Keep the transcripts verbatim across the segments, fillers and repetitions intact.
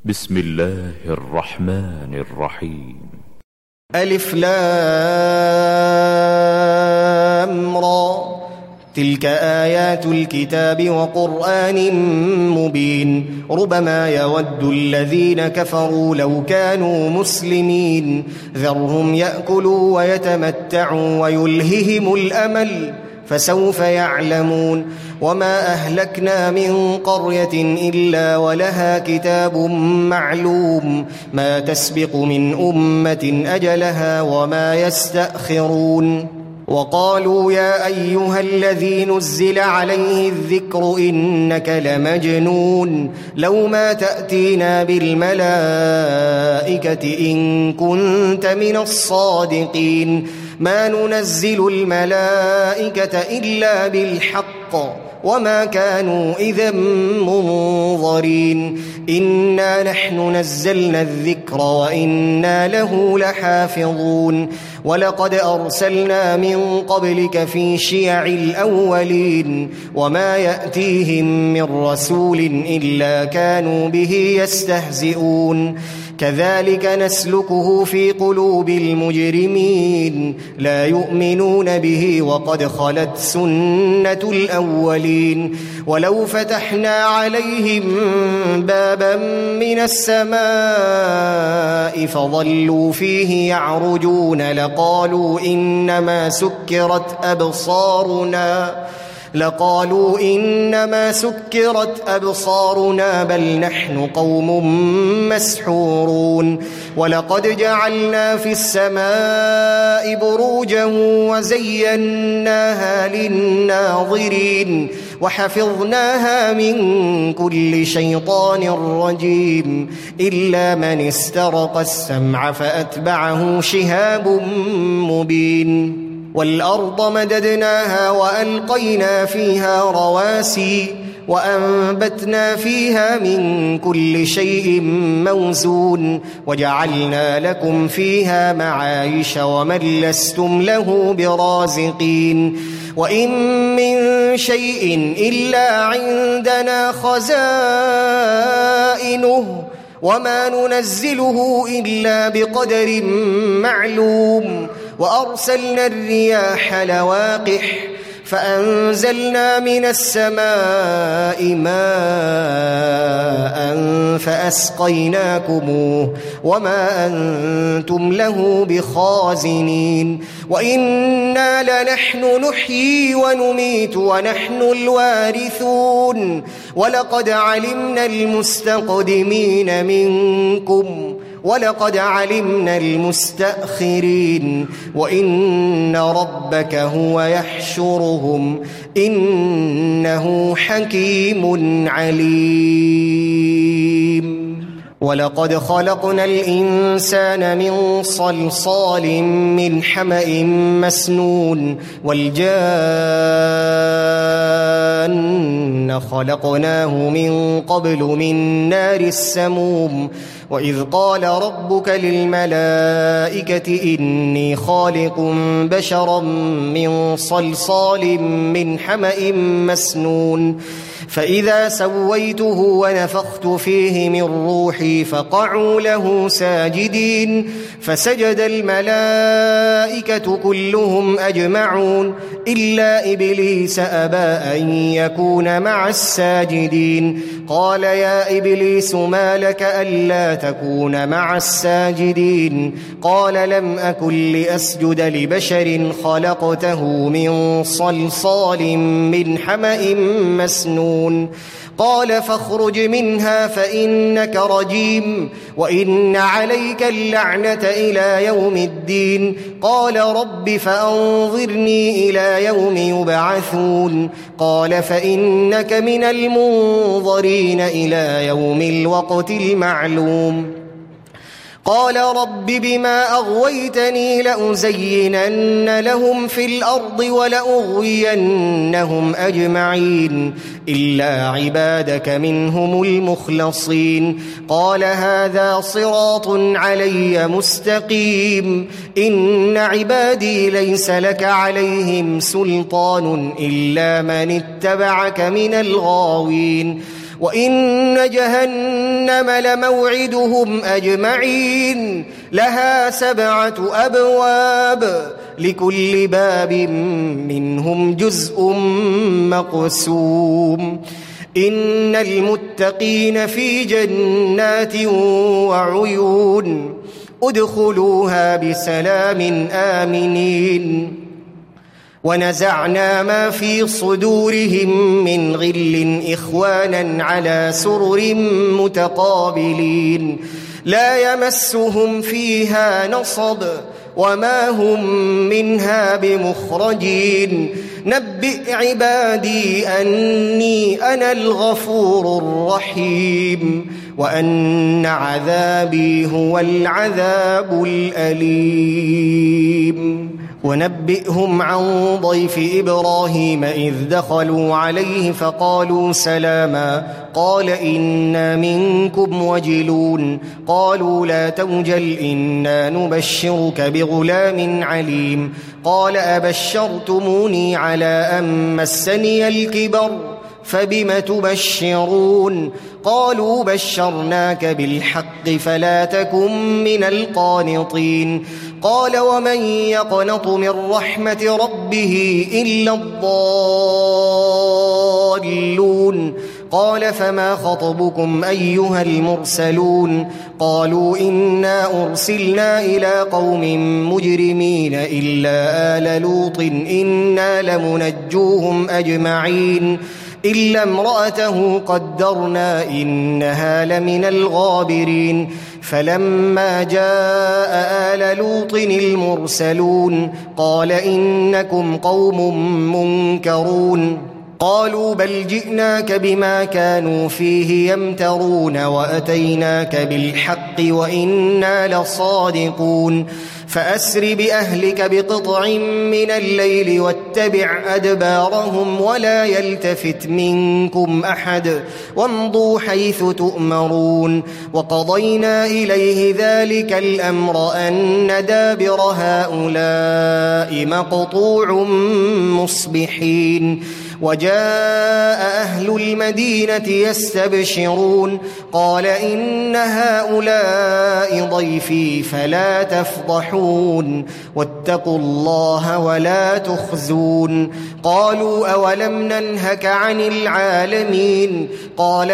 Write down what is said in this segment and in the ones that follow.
بسم الله الرحمن الرحيم. ألف لام را، تلك آيات الكتاب وقرآن مبين. ربما يود الذين كفروا لو كانوا مسلمين، ذرهم يأكلوا ويتمتعوا ويلههم الأمل، فسوف يعلمون. وما أهلكنا من قرية إلا ولها كتاب معلوم، ما تسبق من أمة أجلها وما يستأخرون. وقالوا يا أيها الذي نزل عليه الذكر إنك لمجنون، لو ما تأتينا بالملائكة إن كنت من الصادقين. ما ننزل الملائكة إلا بالحق وما كانوا إذا منظرين. إنا نحن نزلنا الذكر وإنا له لحافظون. ولقد أرسلنا من قبلك في شيع الأولين، وما يأتيهم من رسول إلا كانوا به يستهزئون. كذلك نسلكه في قلوب المجرمين، لا يؤمنون به وقد خلت سنة الأولين. ولو فتحنا عليهم بابا من السماء فظلوا فيه يعرجون لقالوا إنما سكرت أبصارنا لقالوا إنما سكرت أبصارنا بل نحن قوم مسحورون. ولقد جعلنا في السماء بروجا وزيناها للناظرين وحفظناها من كل شيطان رجيم، إلا من استرق السمع فأتبعه شهاب مبين. والأرض مددناها وألقينا فيها رواسي وأنبتنا فيها من كل شيء موزون، وجعلنا لكم فيها معايش ومن لستم له برازقين. وإن من شيء إلا عندنا خزائنه وما ننزله إلا بقدر معلوم. وأرسلنا الرياح لواقح فأنزلنا من السماء ماء فأسقيناكموه وما أنتم له بخازنين. وإنا لنحن نحيي ونميت ونحن الوارثون. ولقد علمنا المستقدمين منكم ولقد علمنا المستأخرين. وإن ربك هو يحشرهم إنه حكيم عليم. ولقد خلقنا الإنسان من صلصال من حمأ مسنون، والجان خلقناه من قبل من نار السموم. وإذ قال ربك للملائكة إني خالق بشرا من صلصال من حمأ مسنون، فإذا سويته ونفخت فيه من روحي فقعوا له ساجدين. فسجد الملائكة كلهم أجمعون إلا إبليس أبى أن يكون مع الساجدين. قال يا إبليس ما لك ألا تكون مع الساجدين؟ قال لم أكن لأسجد لبشر خلقته من صلصال من حمأ مسنون. قال فاخرج منها فإنك رجيم وإن عليك اللعنة إلى يوم الدين. قال رب فأنظرني إلى يوم يبعثون. قال فإنك من المنظرين إلى يوم الوقت المعلوم. قال رب بما أغويتني لأزينن لهم في الأرض ولأغوينهم أجمعين إلا عبادك منهم المخلصين. قال هذا صراط علي مستقيم. إن عبادي ليس لك عليهم سلطان إلا من اتبعك من الغاوين. وإن جهنم لموعدهم أجمعين لها سبعة أبواب لكل باب منهم جزء مقسوم إن المتقين في جنات وعيون ادخلوها بسلام آمنين ونزعنا ما في صدورهم من غل إخوانا على سرر متقابلين لا يمسهم فيها نصب وما هم منها بمخرجين نبئ عبادي أني أنا الغفور الرحيم وأن عذابي هو العذاب الأليم ونبئهم عن ضيف إبراهيم إذ دخلوا عليه فقالوا سلاما قال إنا منكم وجلون قالوا لا توجل إنا نبشرك بغلام عليم قال أبشرتموني على أن مسني الكبر فبم تبشرون قالوا بشرناك بالحق فلا تكن من القانطين قال ومن يقنط من رحمة ربه إلا الضالون قال فما خطبكم أيها المرسلون قالوا إنا أرسلنا إلى قوم مجرمين إلا آل لوط إنا لمنجوهم أجمعين إلا امرأته قدرنا إنها لمن الغابرين فلما جاء آل لوط المرسلون قال إنكم قوم منكرون قالوا بل جئناك بما كانوا فيه يمترون وأتيناك بالحق وإنا لصادقون فأسر بأهلك بقطع من الليل واتبع أدبارهم ولا يلتفت منكم أحد وامضوا حيث تؤمرون وقضينا إليه ذلك الأمر أن دابر هؤلاء مقطوع مصبحين وجاء أهل المدينة يستبشرون قال إن هؤلاء ضيفي فلا تفضحون واتقوا الله ولا تخزون قالوا أولم ننهك عن العالمين قال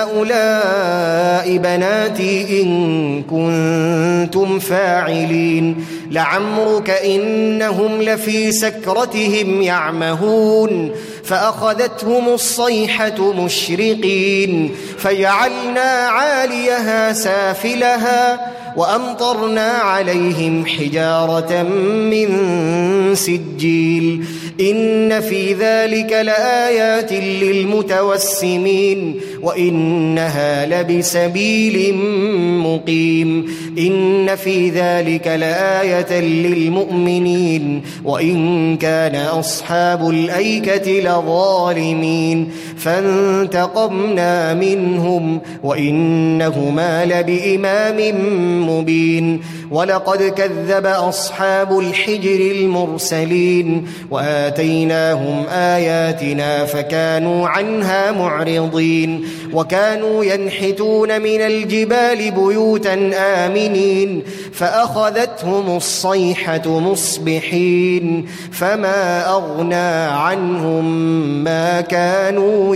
هؤلاء بناتي إن كنتم فاعلين لعمرك إنهم لفي سكرتهم يعمهون فأخذتهم الصيحة مشرقين فجعلنا عاليها سافلها وأمطرنا عليهم حجارة من سجيل إن في ذلك لآيات للمتوسمين وإنها لبسبيل مقيم إن في ذلك لآية للمؤمنين وإن كان أصحاب الأيكة لظالمين فانتقمنا منهم وإنهما لبإمام مبين ولقد كذب أصحاب الحجر المرسلين وآتيناهم آياتنا فكانوا عنها معرضين وكانوا ينحتون من الجبال بيوتا آمنين فأخذتهم الصيحة مصبحين فما أغنى عنهم ما كانوا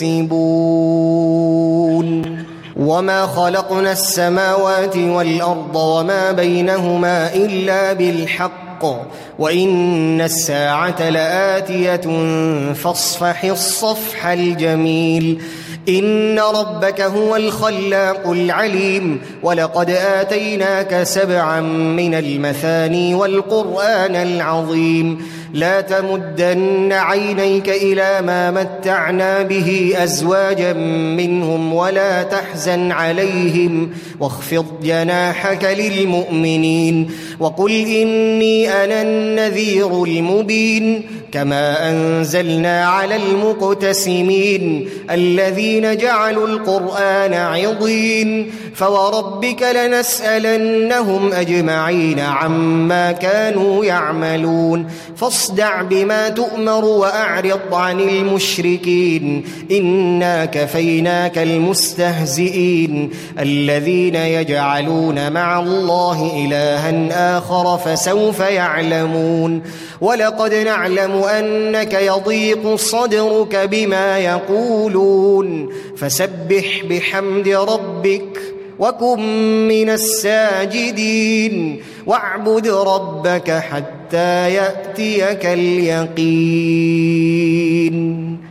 يكسبون وما خلقنا السماوات والأرض وما بينهما إلا بالحق وإن الساعة لآتية فاصفح الصفح الجميل إن ربك هو الخلاق العليم ولقد آتيناك سبعا من المثاني والقرآن العظيم لا تمدن عينيك إلى ما متعنا به أزواجا منهم ولا تحزن عليهم واخفض جناحك للمؤمنين وقل إني أنا النذير المبين كما أنزلنا على المقتسمين الذين جعلوا القرآن عضين فوربك لنسألنهم أجمعين عما كانوا يعملون فاصدع بما تؤمر وأعرض عن المشركين إنا كفيناك المستهزئين الذين يجعلون مع الله إلها آخر فسوف يعلمون ولقد نعلم أنك يضيق صدرك بما يقولون فسبح بحمد ربك وكن من الساجدين واعبد ربك حتى يأتيك اليقين.